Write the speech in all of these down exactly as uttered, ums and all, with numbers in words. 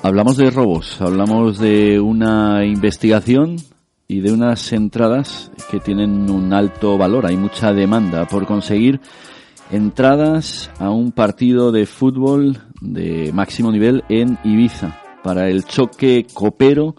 Hablamos de robos, hablamos de una investigación y de unas entradas que tienen un alto valor. Hay mucha demanda por conseguir entradas a un partido de fútbol de máximo nivel en Ibiza para el choque copero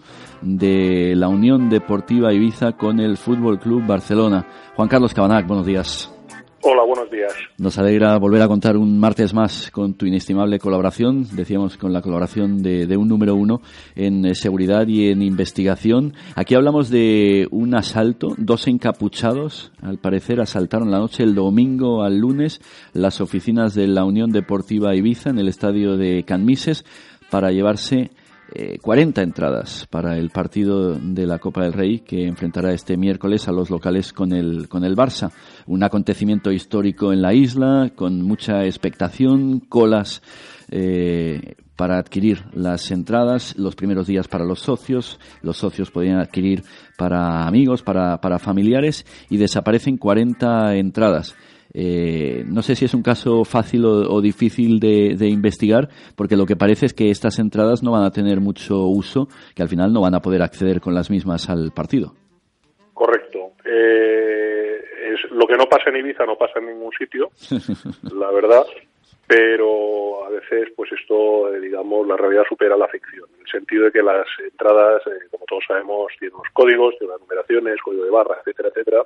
de la Unión Deportiva Ibiza con el Fútbol Club Barcelona. Juan Carlos Cabanac, buenos días. Hola, buenos días. Nos alegra volver a contar un martes más con tu inestimable colaboración, decíamos con la colaboración de, de un número uno en eh, seguridad y en investigación. Aquí hablamos de un asalto, dos encapuchados, al parecer asaltaron la noche del domingo al lunes las oficinas de la Unión Deportiva Ibiza en el estadio de Can Misses para llevarse Eh, cuarenta entradas para el partido de la Copa del Rey que enfrentará este miércoles a los locales con el con el Barça. Un acontecimiento histórico en la isla con mucha expectación, colas eh, para adquirir las entradas, los primeros días para los socios, los socios podían adquirir para amigos, para, para familiares y desaparecen cuarenta entradas. Eh, no sé si es un caso fácil o, o difícil de, de investigar, porque lo que parece es que estas entradas no van a tener mucho uso, que al final no van a poder acceder con las mismas al partido. Correcto. Eh, es, lo que no pasa en Ibiza no pasa en ningún sitio, la verdad, pero a veces pues esto, eh, digamos, la realidad supera la ficción, en el sentido de que las entradas, eh, como todos sabemos, tienen unos códigos, tienen unas numeraciones, código de barra, etcétera, etcétera.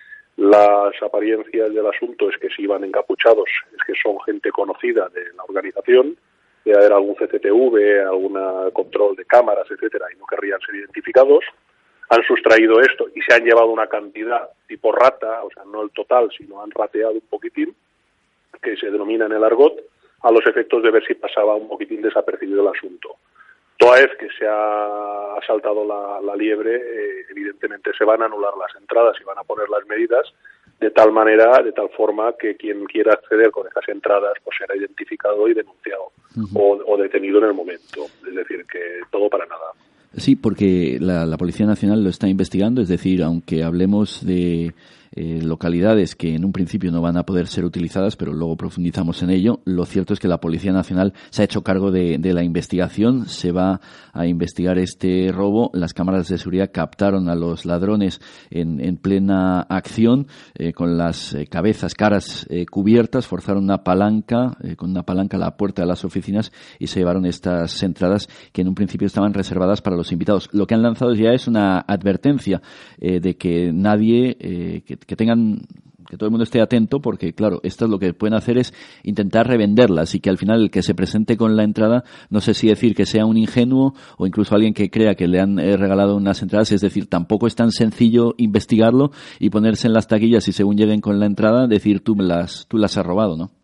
Las apariencias del asunto es que si iban encapuchados es que son gente conocida de la organización, debe haber algún C C T V, algún control de cámaras, etcétera, y no querrían ser identificados. Han sustraído esto y se han llevado una cantidad tipo rata, o sea, no el total, sino han rateado un poquitín, que se denomina en el argot, a los efectos de ver si pasaba un poquitín desapercibido el asunto. Toda vez que se ha saltado la, la liebre, eh, evidentemente se van a anular las entradas y van a poner las medidas de tal manera, de tal forma que quien quiera acceder con esas entradas pues será identificado y denunciado uh-huh. o, o detenido en el momento. Es decir, que todo para nada. Sí, porque la, la Policía Nacional lo está investigando, es decir, aunque hablemos de eh, localidades que en un principio no van a poder ser utilizadas, pero luego profundizamos en ello, lo cierto es que la Policía Nacional se ha hecho cargo de, de la investigación, se va a investigar este robo. Las cámaras de seguridad captaron a los ladrones en, en plena acción, eh, con las eh, cabezas, caras eh, cubiertas, forzaron una palanca, eh, con una palanca a la puerta de las oficinas y se llevaron estas entradas que en un principio estaban reservadas para los invitados. Lo que han lanzado ya es una advertencia eh, de que nadie, eh, que, que tengan, que todo el mundo esté atento, porque claro, esto lo que pueden hacer es intentar revenderlas y que al final el que se presente con la entrada, no sé si decir que sea un ingenuo o incluso alguien que crea que le han eh, regalado unas entradas, es decir, tampoco es tan sencillo investigarlo y ponerse en las taquillas y según lleguen con la entrada decir tú me las, tú las has robado, ¿no?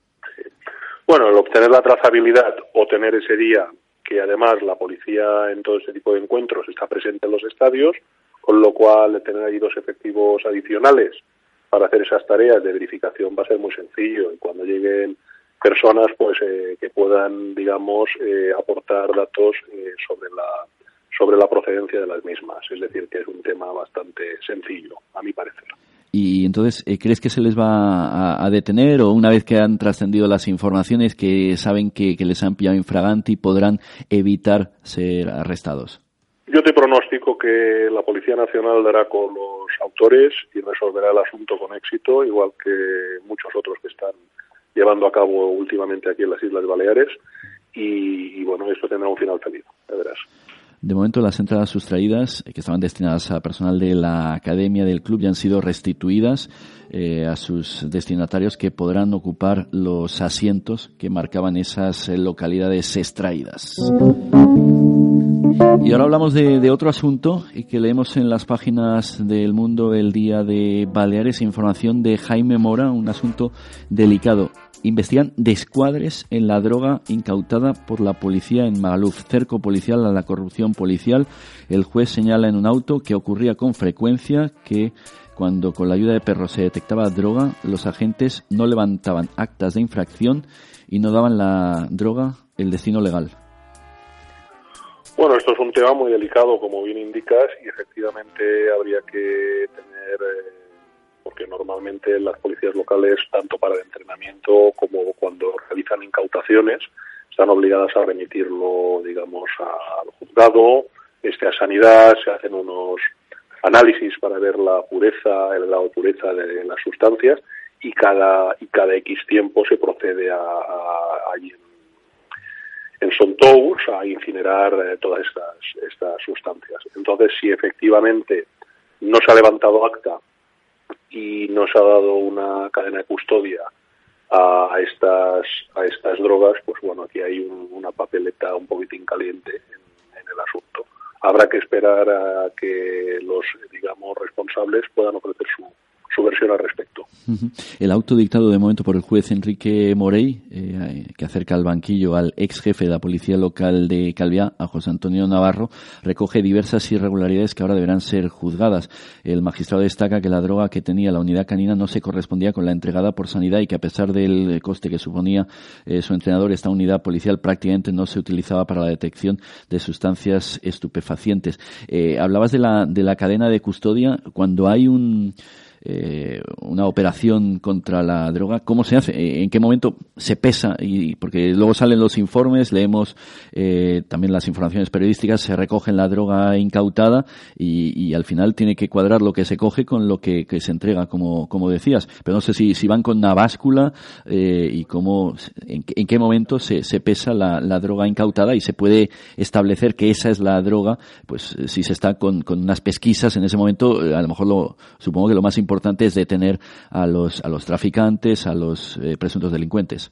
Bueno, el obtener la trazabilidad o tener ese día que además la policía en todo este tipo de encuentros está presente en los estadios, con lo cual tener ahí dos efectivos adicionales para hacer esas tareas de verificación va a ser muy sencillo y cuando lleguen personas pues eh, que puedan, digamos, eh, aportar datos eh, sobre la sobre la procedencia de las mismas. Es decir, que es un tema bastante sencillo, a mi parecer. Y entonces, ¿crees que se les va a, a detener o una vez que han trascendido las informaciones que saben que, que les han pillado infraganti podrán evitar ser arrestados? Yo te pronostico que la Policía Nacional dará con los autores y resolverá el asunto con éxito, igual que muchos otros que están llevando a cabo últimamente aquí en las Islas Baleares y, y bueno, esto tendrá un final feliz, ya verás. De momento las entradas sustraídas, que estaban destinadas a personal de la academia del club, ya han sido restituidas eh, a sus destinatarios que podrán ocupar los asientos que marcaban esas eh, localidades extraídas. Y ahora hablamos de, de otro asunto que leemos en las páginas del Mundo el día de Baleares, información de Jaime Mora, un asunto delicado. Investigan descuadres en la droga incautada por la policía en Magaluf, cerco policial a la corrupción policial. El juez señala en un auto que ocurría con frecuencia que cuando con la ayuda de perros se detectaba droga, los agentes no levantaban actas de infracción y no daban la droga el destino legal. Bueno, esto es un tema muy delicado, como bien indicas, y efectivamente habría que tener... Eh, porque normalmente las policías locales, tanto para el entrenamiento como cuando realizan incautaciones, están obligadas a remitirlo, digamos, al juzgado, este a sanidad, se hacen unos análisis para ver la pureza, el grado de pureza de las sustancias, y cada y cada X tiempo se procede a, a, allí en, en Sontous a incinerar eh, todas estas estas sustancias. Entonces, si efectivamente no se ha levantado acta y no se ha dado una cadena de custodia a estas a estas drogas, pues bueno, aquí hay un, una papeleta un poquitín caliente en, en el asunto. Habrá que esperar a que los, digamos, responsables puedan ofrecer su su versión al respecto. El auto dictado de momento por el juez Enrique Morey, eh, que acerca al banquillo al ex jefe de la policía local de Calviá, a José Antonio Navarro, recoge diversas irregularidades que ahora deberán ser juzgadas. El magistrado destaca que la droga que tenía la unidad canina no se correspondía con la entregada por Sanidad y que a pesar del coste que suponía eh, su entrenador, esta unidad policial prácticamente no se utilizaba para la detección de sustancias estupefacientes. Eh, hablabas de la, de la cadena de custodia. Cuando hay un Eh, una operación contra la droga, ¿cómo se hace? ¿En qué momento se pesa? Y porque luego salen los informes, leemos eh, también las informaciones periodísticas, se recoge la droga incautada y, y al final tiene que cuadrar lo que se coge con lo que, que se entrega, como, como decías. Pero no sé si, si van con una báscula eh, y cómo, en, en qué momento se, se pesa la, la droga incautada y se puede establecer que esa es la droga. Pues si se está con, con unas pesquisas en ese momento, a lo mejor lo, supongo que lo más importante importante es detener a los a los traficantes, a los eh, presuntos delincuentes.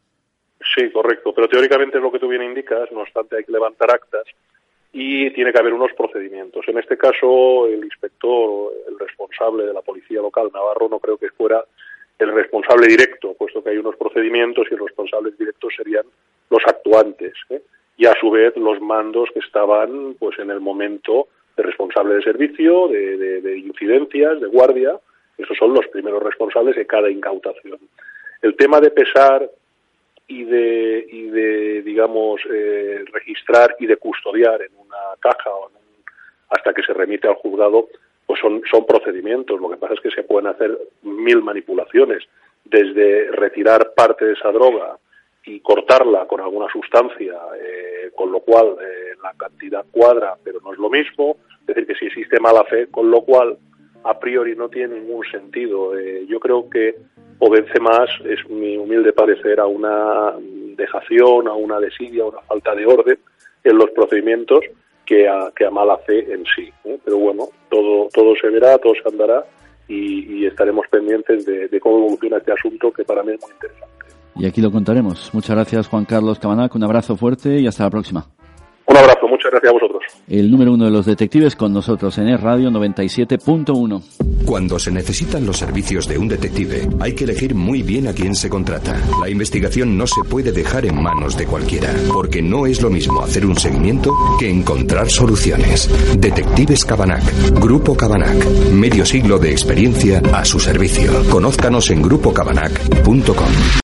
Sí, correcto, pero teóricamente es lo que tú bien indicas, no obstante hay que levantar actas y tiene que haber unos procedimientos. En este caso, el inspector, el responsable de la policía local, Navarro, no creo que fuera el responsable directo, puesto que hay unos procedimientos y los responsables directos serían los actuantes, ¿eh? Y a su vez los mandos que estaban pues en el momento de responsable de servicio, de, de, de incidencias, de guardia. Esos son los primeros responsables de cada incautación. El tema de pesar y de, y de digamos, eh, registrar y de custodiar en una caja o en un, hasta que se remite al juzgado, pues son, son procedimientos. Lo que pasa es que se pueden hacer mil manipulaciones, desde retirar parte de esa droga y cortarla con alguna sustancia, eh, con lo cual eh, la cantidad cuadra, pero no es lo mismo. Es decir, que si existe mala fe, con lo cual a priori no tiene ningún sentido. Eh, yo creo que obedece más, es mi humilde parecer, a una dejación, a una desidia, a una falta de orden en los procedimientos que a, que a mala fe en sí, ¿eh? Pero bueno, todo todo se verá, todo se andará y, y estaremos pendientes de, de cómo evoluciona este asunto, que para mí es muy interesante. Y aquí lo contaremos. Muchas gracias, Juan Carlos Cabanac, un abrazo fuerte y hasta la próxima. Un abrazo, muchas gracias a vosotros. El número uno de los detectives con nosotros en Es Radio noventa y siete punto uno. Cuando se necesitan los servicios de un detective, hay que elegir muy bien a quién se contrata. La investigación no se puede dejar en manos de cualquiera, porque no es lo mismo hacer un seguimiento que encontrar soluciones. Detectives Cabanac, Grupo Cabanac, medio siglo de experiencia a su servicio. Conózcanos en grupo cabanac punto com.